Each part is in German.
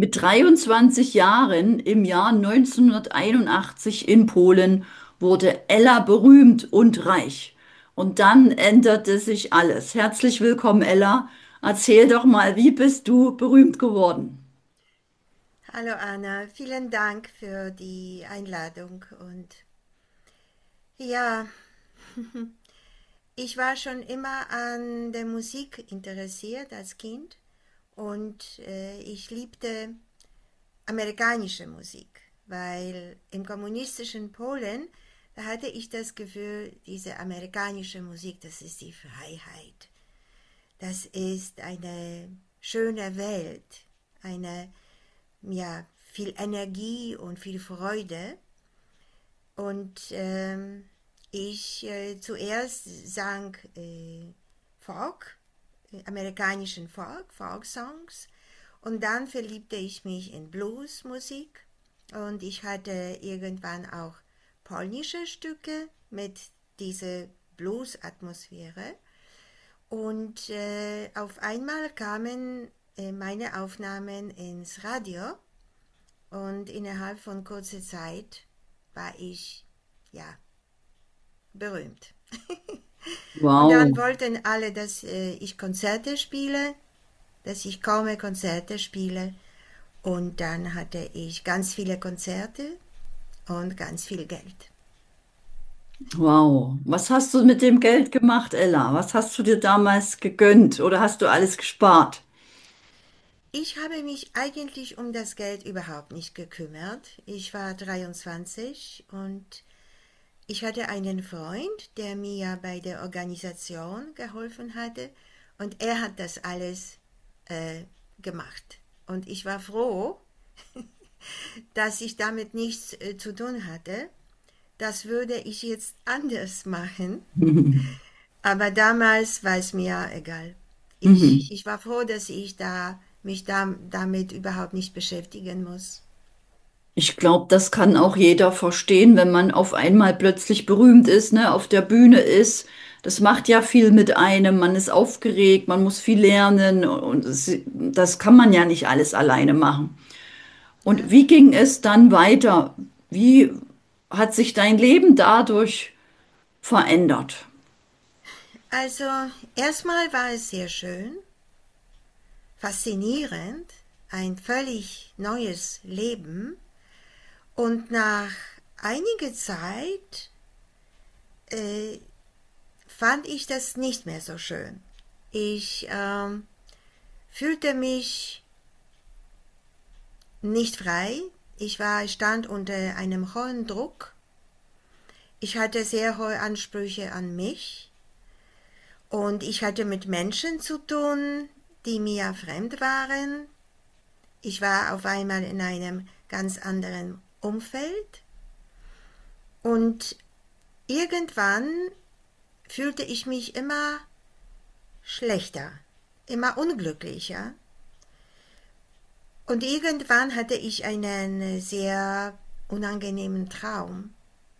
Mit 23 Jahren im Jahr 1981 in Polen wurde Ella berühmt und reich. Und dann änderte sich alles. Herzlich willkommen, Ella. Erzähl doch mal, wie bist du berühmt geworden? Hallo Anna, vielen Dank für die Einladung. Und ja, ich war schon immer an der Musik interessiert als Kind und ich liebte amerikanische Musik, weil im kommunistischen Polen, da hatte ich das Gefühl, diese amerikanische Musik, das ist die Freiheit. Das ist eine schöne Welt, eine, ja, viel Energie und viel Freude. Und ich zuerst sang Folk, amerikanischen Folk-Songs. Und dann verliebte ich mich in Bluesmusik. Und ich hatte irgendwann auch polnische Stücke mit dieser Blues-Atmosphäre. Und auf einmal kamen meine Aufnahmen ins Radio. Und innerhalb von kurzer Zeit war ich, ja, berühmt. Und dann Wow. wollten alle, dass ich Konzerte spiele, dass ich komme Konzerte spiele. Und dann hatte ich ganz viele Konzerte und ganz viel Geld. Wow. Was hast du mit dem Geld gemacht, Ella? Was hast du dir damals gegönnt oder hast du alles gespart? Ich habe mich eigentlich um das Geld überhaupt nicht gekümmert. Ich war 23 und ich hatte einen Freund, der mir bei der Organisation geholfen hatte und er hat das alles äh, gemacht. Und ich war froh, dass ich damit nichts zu tun hatte. Das würde ich jetzt anders machen. Aber damals war es mir egal. Mhm. Ich war froh, dass ich mich damit überhaupt nicht beschäftigen muss. Ich glaube, das kann auch jeder verstehen, wenn man auf einmal plötzlich berühmt ist, ne, auf der Bühne ist. Das macht ja viel mit einem. Man ist aufgeregt, man muss viel lernen und das kann man ja nicht alles alleine machen. Und Ja. wie ging es dann weiter? Wie hat sich dein Leben dadurch verändert? Also erstmal war es sehr schön, faszinierend, ein völlig neues Leben. Und nach einiger Zeit äh, fand ich das nicht mehr so schön. Ich fühlte mich nicht frei. Stand unter einem hohen Druck. Ich hatte sehr hohe Ansprüche an mich und ich hatte mit Menschen zu tun, die mir fremd waren. Ich war auf einmal in einem ganz anderen Umfeld und irgendwann fühlte ich mich immer schlechter, immer unglücklicher. Und irgendwann hatte ich einen sehr unangenehmen Traum,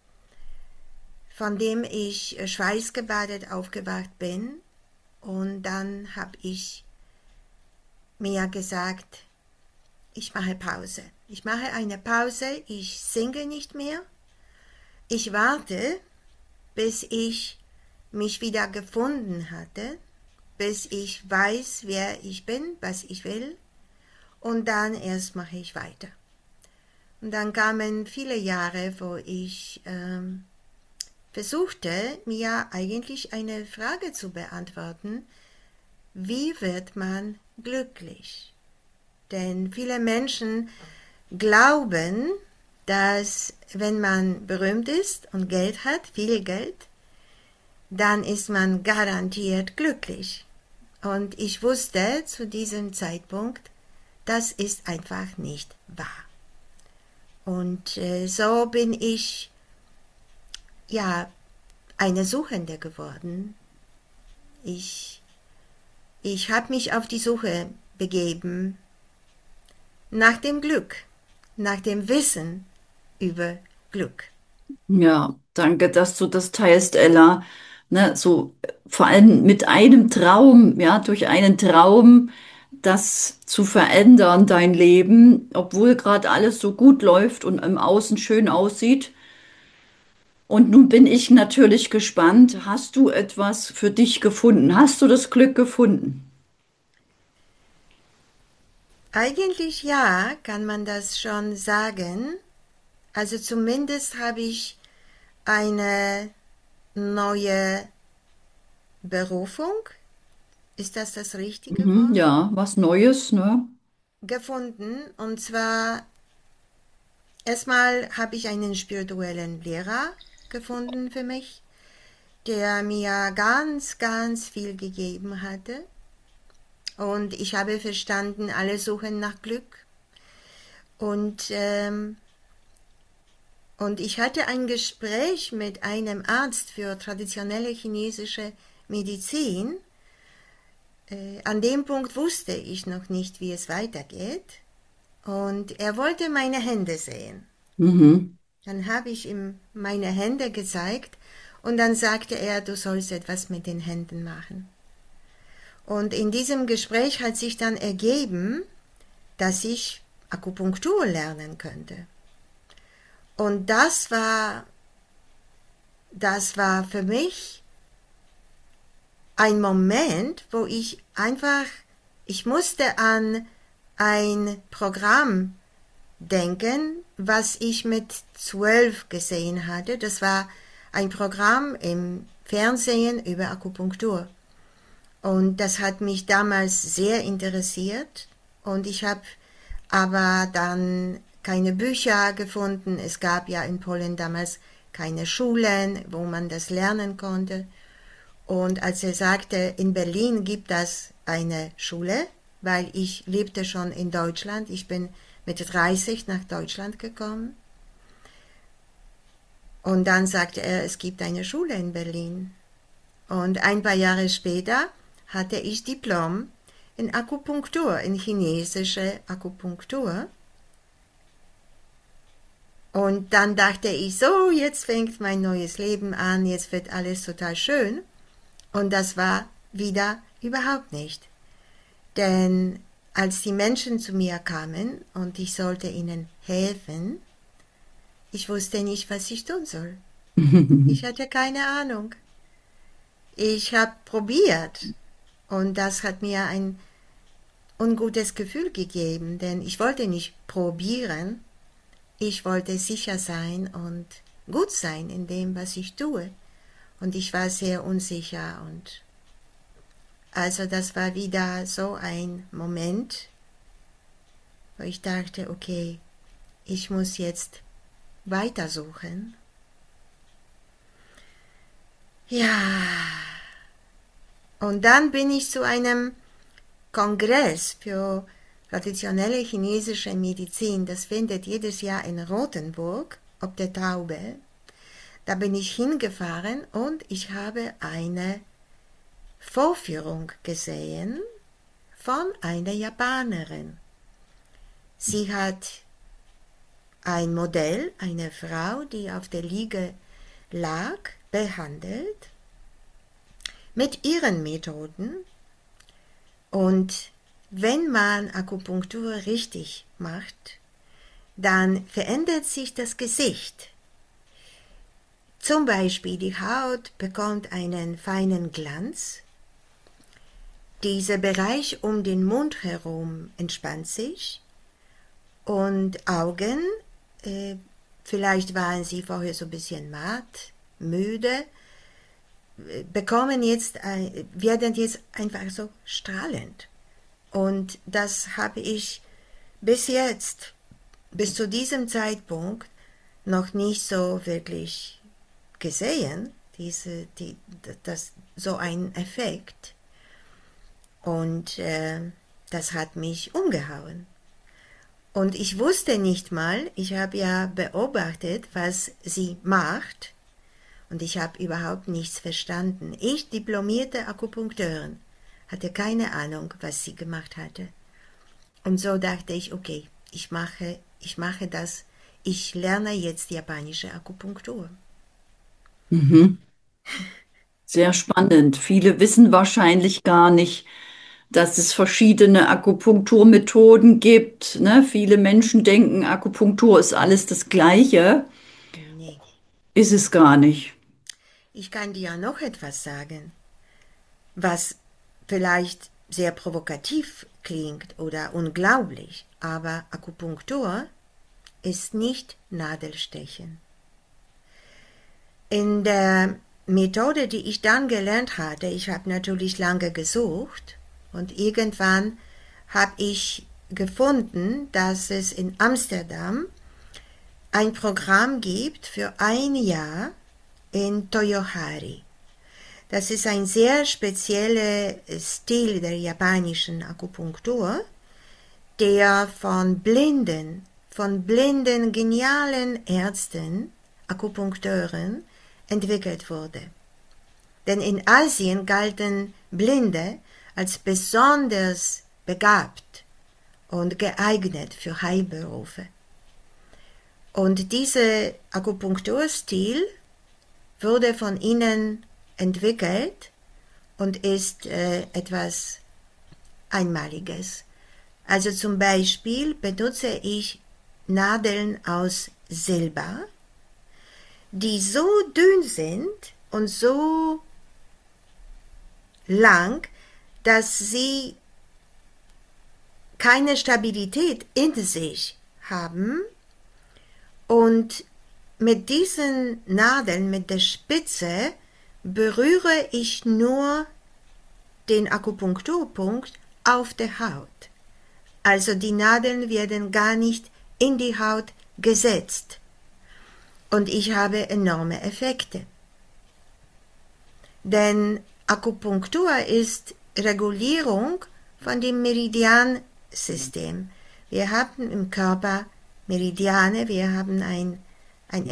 von dem ich schweißgebadet aufgewacht bin. Und dann habe ich mir gesagt, ich mache Pause. Ich mache eine Pause, ich singe nicht mehr. Ich warte, bis ich mich wieder gefunden hatte, bis ich weiß, wer ich bin, was ich will. Und dann erst mache ich weiter. Und dann kamen viele Jahre, wo ich versuchte, mir eigentlich eine Frage zu beantworten, wie wird man glücklich? Denn viele Menschen glauben, dass wenn man berühmt ist und Geld hat, viel Geld, dann ist man garantiert glücklich. Und ich wusste zu diesem Zeitpunkt, das ist einfach nicht wahr. Und so bin ich ja eine Suchende geworden. Ich, ich habe mich auf die Suche begeben nach dem Glück, nach dem Wissen über Glück. Ja, danke, dass du das teilst, Ella. Ne, so vor allem mit einem Traum, ja, durch einen Traum. das zu verändern, dein Leben, obwohl gerade alles so gut läuft und im Außen schön aussieht. Und nun bin ich natürlich gespannt, hast du etwas für dich gefunden? Hast du das Glück gefunden? Eigentlich ja, kann man das schon sagen. Also zumindest habe ich eine neue Berufung, ist das das richtige Mhm, Wort? ja, was Neues, ne? Gefunden. Und zwar erstmal habe ich einen spirituellen Lehrer gefunden für mich, der mir ganz, ganz viel gegeben hatte. Und ich habe verstanden, alle suchen nach Glück. Und, ähm, und ich hatte ein Gespräch mit einem Arzt für traditionelle chinesische Medizin. An dem Punkt wusste ich noch nicht, wie es weitergeht. Und er wollte meine Hände sehen. Mhm. Dann habe ich ihm meine Hände gezeigt und dann sagte er, du sollst etwas mit den Händen machen. Und in diesem Gespräch hat sich dann ergeben, dass ich Akupunktur lernen könnte. Und das war für mich ein Moment, wo ich musste an ein Programm denken, was ich mit 12 gesehen hatte. Das war ein Programm im Fernsehen über Akupunktur. Und das hat mich damals sehr interessiert. Und ich habe aber dann keine Bücher gefunden. Es gab ja in Polen damals keine Schulen, wo man das lernen konnte. Und als er sagte, in Berlin gibt es eine Schule, weil ich lebte schon in Deutschland, ich bin mit 30 nach Deutschland gekommen. Und dann sagte er, es gibt eine Schule in Berlin. Und ein paar Jahre später hatte ich Diplom in Akupunktur, in chinesische Akupunktur. Und dann dachte ich, so, jetzt fängt mein neues Leben an, jetzt wird alles total schön. Und das war wieder überhaupt nicht. Denn als die Menschen zu mir kamen und ich sollte ihnen helfen, ich wusste nicht, was ich tun soll. Ich hatte keine Ahnung. Ich habe probiert und das hat mir ein ungutes Gefühl gegeben, denn ich wollte nicht probieren, ich wollte sicher sein und gut sein in dem, was ich tue. Und ich war sehr unsicher und also das war wieder so ein Moment, wo ich dachte, okay, ich muss jetzt weitersuchen. Ja, und dann bin ich zu einem Kongress für traditionelle chinesische Medizin. Das findet jedes Jahr in Rothenburg, ob der Taube. Da bin ich hingefahren und ich habe eine Vorführung gesehen von einer Japanerin. Sie hat ein Modell, eine Frau, die auf der Liege lag, behandelt mit ihren Methoden. Und wenn man Akupunktur richtig macht, dann verändert sich das Gesicht. Zum Beispiel die Haut bekommt einen feinen Glanz. Dieser Bereich um den Mund herum entspannt sich und Augen, vielleicht waren sie vorher so ein bisschen matt, müde, werden jetzt einfach so strahlend. Und das habe ich bis jetzt, bis zu diesem Zeitpunkt, noch nicht so wirklich gesehen, so ein Effekt. Und das hat mich umgehauen. Und ich wusste nicht mal, ich habe ja beobachtet, was sie macht. Und ich habe überhaupt nichts verstanden. Ich, diplomierte Akupunkteurin, hatte keine Ahnung, was sie gemacht hatte. Und so dachte ich, okay, ich mache das. Ich lerne jetzt japanische Akupunktur. Mhm. Sehr spannend. Viele wissen wahrscheinlich gar nicht, dass es verschiedene Akupunkturmethoden gibt. Ne? Viele Menschen denken, Akupunktur ist alles das Gleiche. Nee, Ist es gar nicht. ich kann dir noch etwas sagen, was vielleicht sehr provokativ klingt oder unglaublich, aber Akupunktur ist nicht Nadelstechen. In der Methode, die ich dann gelernt hatte, ich habe natürlich lange gesucht und irgendwann habe ich gefunden, dass es in Amsterdam ein Programm gibt für ein Jahr in Toyohari. Das ist ein sehr spezieller Stil der japanischen Akupunktur, der von blinden, genialen Ärzten, Akupunkteuren, entwickelt wurde. Denn in Asien galten Blinde als besonders begabt und geeignet für Heilberufe. Und dieser Akupunkturstil wurde von ihnen entwickelt und ist etwas Einmaliges. Also zum Beispiel benutze ich Nadeln aus Silber, die so dünn sind und so lang, dass sie keine Stabilität in sich haben. Und mit diesen Nadeln, mit der Spitze, berühre ich nur den Akupunkturpunkt auf der Haut. Also die Nadeln werden gar nicht in die Haut gesetzt. Und ich habe enorme Effekte. Denn Akupunktur ist Regulierung von dem Meridiansystem. Wir haben im Körper Meridiane, wir haben eine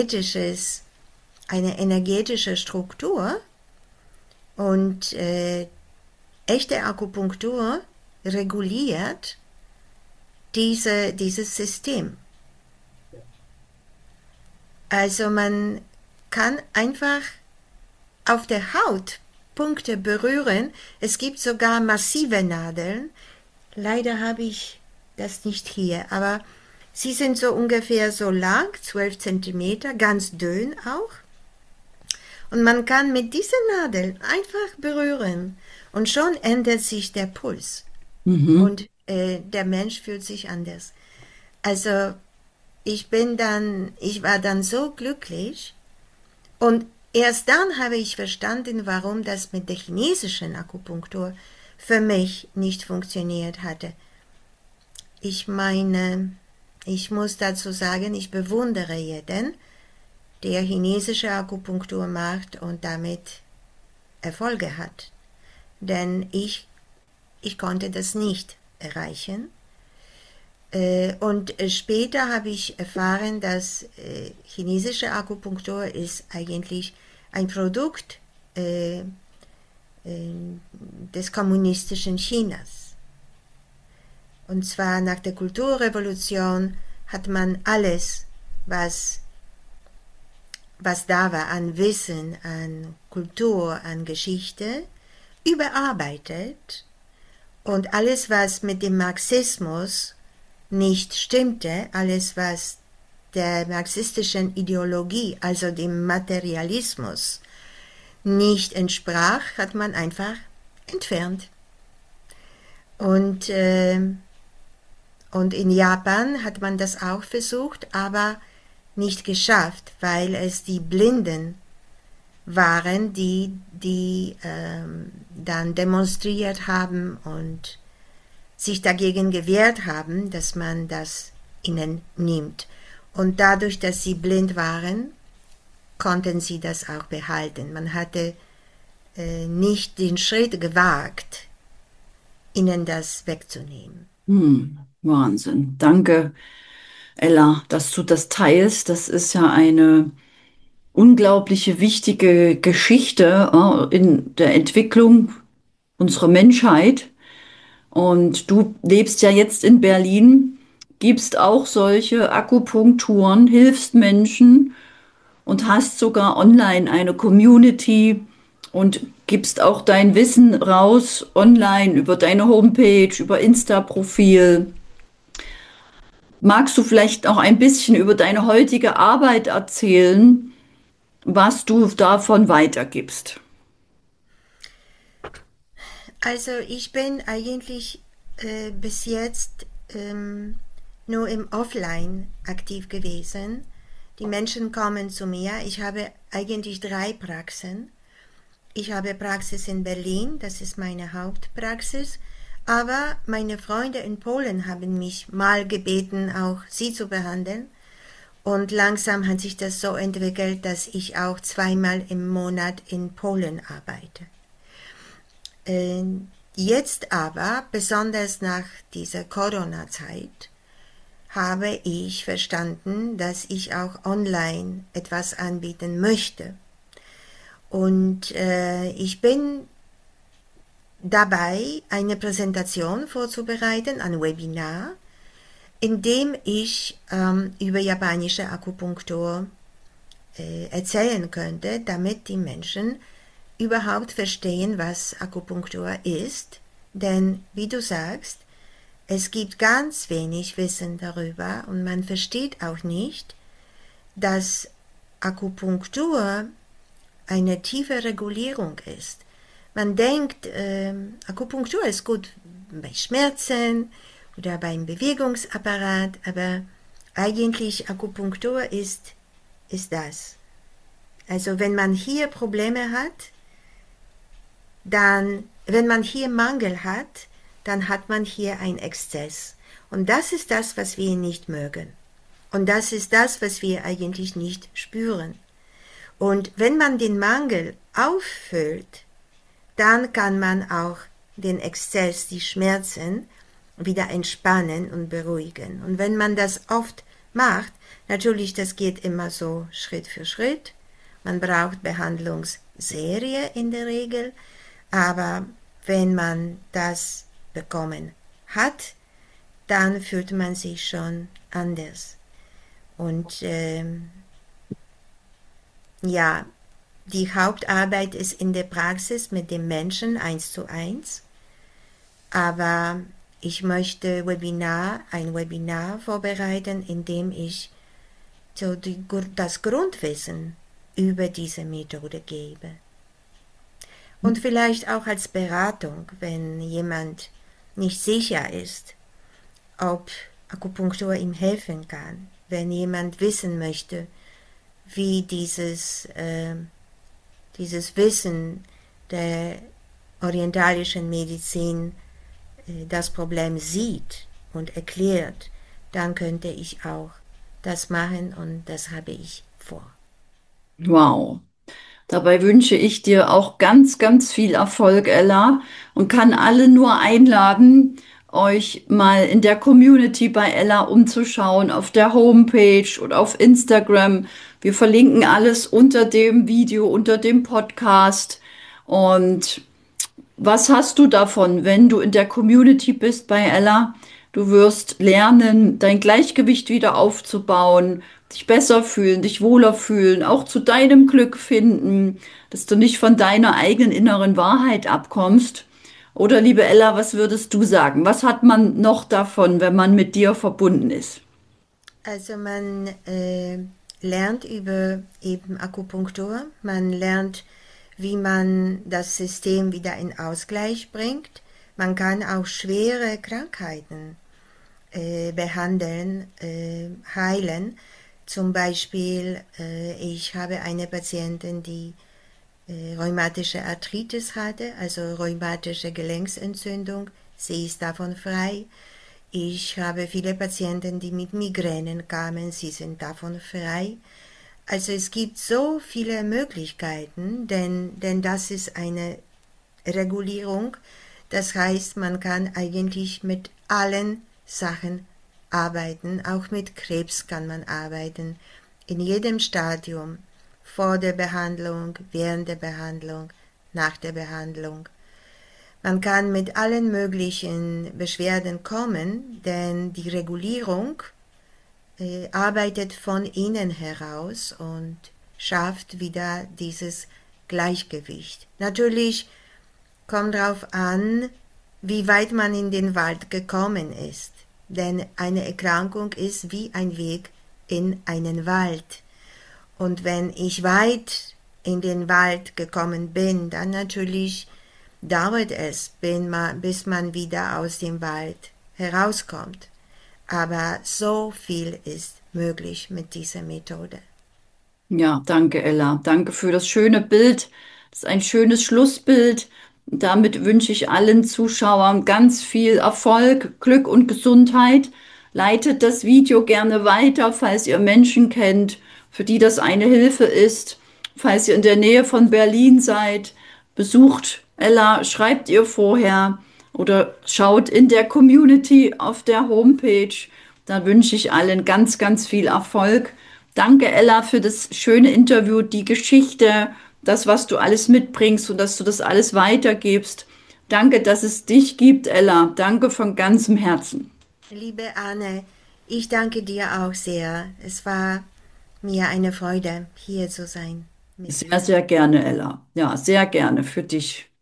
energetische Struktur und echte Akupunktur reguliert dieses System. Also man kann einfach auf der Haut Punkte berühren. Es gibt sogar massive Nadeln. Leider habe ich das nicht hier, aber sie sind so ungefähr so lang, 12 Zentimeter, ganz dünn auch. Und man kann mit diesen Nadeln einfach berühren und schon ändert sich der Puls Mhm. und der Mensch fühlt sich anders. Also ich war dann so glücklich und erst dann habe ich verstanden, warum das mit der chinesischen Akupunktur für mich nicht funktioniert hatte. Ich meine, ich muss dazu sagen, ich bewundere jeden, der chinesische Akupunktur macht und damit Erfolge hat. Denn ich konnte das nicht erreichen. Und später habe ich erfahren, dass chinesische Akupunktur ist eigentlich ein Produkt des kommunistischen Chinas. Und zwar nach der Kulturrevolution hat man alles, was da war an Wissen, an Kultur, an Geschichte, überarbeitet und alles, was mit dem Marxismus nicht stimmte, alles, was der marxistischen Ideologie, also dem Materialismus, nicht entsprach, hat man einfach entfernt. Und in Japan hat man das auch versucht, aber nicht geschafft, weil es die Blinden waren, die dann demonstriert haben und sich dagegen gewehrt haben, dass man das ihnen nimmt. Und dadurch, dass sie blind waren, konnten sie das auch behalten. Man hatte nicht den Schritt gewagt, ihnen das wegzunehmen. Wahnsinn. Danke, Ella, dass du das teilst. Das ist ja eine unglaubliche wichtige Geschichte, in der Entwicklung unserer Menschheit. Und du lebst ja jetzt in Berlin, gibst auch solche Akupunkturen, hilfst Menschen und hast sogar online eine Community und gibst auch dein Wissen raus online über deine Homepage, über Insta-Profil. Magst du vielleicht auch ein bisschen über deine heutige Arbeit erzählen, was du davon weitergibst? Also ich bin eigentlich bis jetzt nur im Offline aktiv gewesen. Die Menschen kommen zu mir. Ich habe eigentlich 3 Praxen. Ich habe Praxis in Berlin, das ist meine Hauptpraxis. Aber meine Freunde in Polen haben mich mal gebeten, auch sie zu behandeln. Und langsam hat sich das so entwickelt, dass ich auch 2-mal im Monat in Polen arbeite. Jetzt aber, besonders nach dieser Corona-Zeit, habe ich verstanden, dass ich auch online etwas anbieten möchte. Und ich bin dabei, eine Präsentation vorzubereiten, ein Webinar, in dem ich über japanische Akupunktur erzählen könnte, damit die Menschen überhaupt verstehen, was Akupunktur ist. Denn, wie du sagst, es gibt ganz wenig Wissen darüber und man versteht auch nicht, dass Akupunktur eine tiefe Regulierung ist. Man denkt, Akupunktur ist gut bei Schmerzen oder beim Bewegungsapparat, aber eigentlich Akupunktur ist das. Also wenn man hier Probleme hat, dann, wenn man hier Mangel hat, dann hat man hier einen Exzess. Und das ist das, was wir nicht mögen. Und das ist das, was wir eigentlich nicht spüren. Und wenn man den Mangel auffüllt, dann kann man auch den Exzess, die Schmerzen, wieder entspannen und beruhigen. Und wenn man das oft macht, natürlich, das geht immer so Schritt für Schritt. Man braucht Behandlungsserie in der Regel, aber wenn man das bekommen hat, dann fühlt man sich schon anders. Und ja, die Hauptarbeit ist in der Praxis mit dem Menschen 1:1, aber ich möchte ein Webinar vorbereiten, in dem ich so das Grundwissen über diese Methode gebe. Und vielleicht auch als Beratung, wenn jemand nicht sicher ist, ob Akupunktur ihm helfen kann, wenn jemand wissen möchte, wie dieses Wissen der orientalischen Medizin das Problem sieht und erklärt, dann könnte ich auch das machen und das habe ich vor. Wow. Dabei wünsche ich dir auch ganz, ganz viel Erfolg, Ella, und kann alle nur einladen, euch mal in der Community bei Ella umzuschauen, auf der Homepage und auf Instagram. Wir verlinken alles unter dem Video, unter dem Podcast. Und was hast du davon, wenn du in der Community bist bei Ella? Du wirst lernen, dein Gleichgewicht wieder aufzubauen, dich besser fühlen, dich wohler fühlen, auch zu deinem Glück finden, dass du nicht von deiner eigenen inneren Wahrheit abkommst. Oder liebe Ella, was würdest du sagen? Was hat man noch davon, wenn man mit dir verbunden ist? Also man lernt über eben Akupunktur, man lernt, wie man das System wieder in Ausgleich bringt. Man kann auch schwere Krankheiten behandeln, heilen. Zum Beispiel, ich habe eine Patientin, die rheumatische Arthritis hatte, also rheumatische Gelenksentzündung. Sie ist davon frei. Ich habe viele Patienten, die mit Migränen kamen, sie sind davon frei. Also es gibt so viele Möglichkeiten, denn das ist eine Regulierung. Das heißt, man kann eigentlich mit allen Sachen arbeiten. Auch mit Krebs kann man arbeiten. In jedem Stadium. Vor der Behandlung, während der Behandlung, nach der Behandlung. Man kann mit allen möglichen Beschwerden kommen, denn die Regulierung arbeitet von innen heraus und schafft wieder dieses Gleichgewicht. Natürlich kommt darauf an, wie weit man in den Wald gekommen ist. Denn eine Erkrankung ist wie ein Weg in einen Wald. Und wenn ich weit in den Wald gekommen bin, dann natürlich dauert es, bis man wieder aus dem Wald herauskommt. Aber so viel ist möglich mit dieser Methode. Ja, danke, Ella. Danke für das schöne Bild. Das ist ein schönes Schlussbild. Damit wünsche ich allen Zuschauern ganz viel Erfolg, Glück und Gesundheit. Leitet das Video gerne weiter, falls ihr Menschen kennt, für die das eine Hilfe ist. Falls ihr in der Nähe von Berlin seid, besucht Ella, schreibt ihr vorher oder schaut in der Community auf der Homepage. Da wünsche ich allen ganz, ganz viel Erfolg. Danke, Ella, für das schöne Interview, die Geschichte, das, was du alles mitbringst und dass du das alles weitergibst. Danke, dass es dich gibt, Ella. Danke von ganzem Herzen. Liebe Anne, ich danke dir auch sehr. Es war mir eine Freude, hier zu sein mit dir. Sehr, sehr gerne, Ella. Ja, sehr gerne für dich.